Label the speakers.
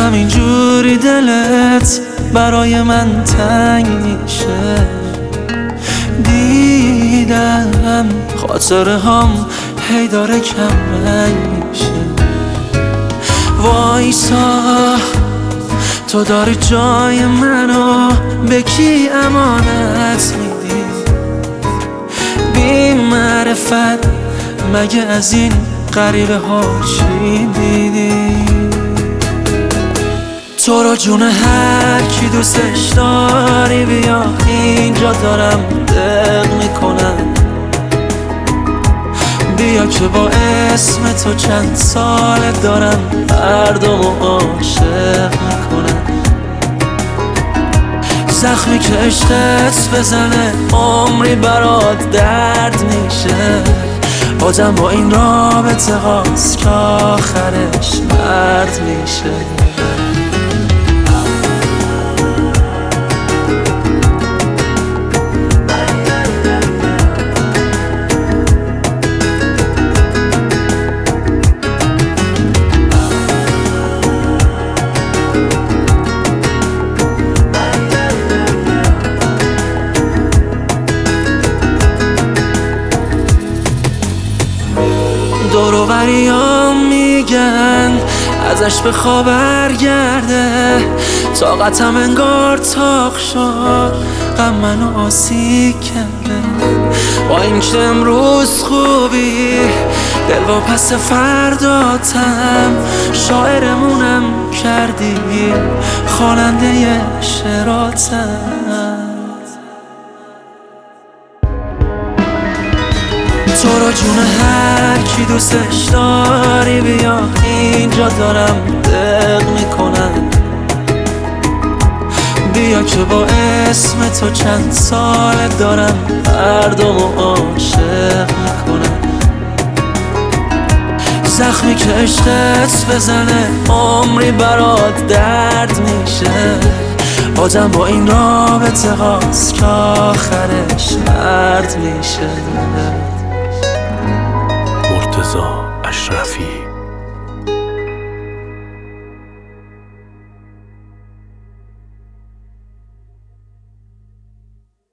Speaker 1: همینجوری دلت برای من تنگ میشه. دیدم خاطره هم هی داره کم رنگ میشه. وایسا تو داری جای منو به کی امانت میدی؟ بی معرفت مگه از این غریبه ها چی دیدی؟ تو رو جون هر کی دوستش داری بیا اینجا دارم دق میکنم. بیا که با اسم تو چند ساله دارم مردمو عاشق میکنم. زخمی که عشقت بزنه عمری برات درد میشه. آدم با این رابطه هاست که آخرش مرد میشه. دوروبریام میگن ازش بخوا برگرده. طاقتم انگار تاق شد غم منو آسیب کرده. با اینکه امروز خوبی دل و پس فرداتم شاعرمونم کردی خواننده شعراتم. تو رو جون هر کی دوستش داری بیا اینجا دارم دق میکنم. بیا که با اسم تو چند ساله دارم مردمو عاشق میکنم. زخمی که عشقت بزنه عمری برات درد میشه. آدم با این رابطه هاست که آخرش مرد میشه.
Speaker 2: مرتضی اشرفی